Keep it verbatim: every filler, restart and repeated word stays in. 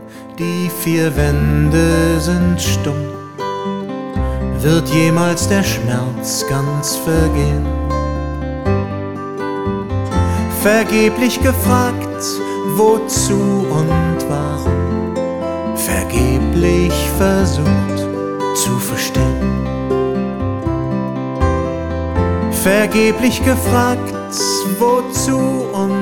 die vier Wände sind stumm. Wird jemals der Schmerz ganz vergehen? Vergeblich gefragt, wozu und warum, vergeblich versucht zu verstehen. Vergeblich gefragt, wozu und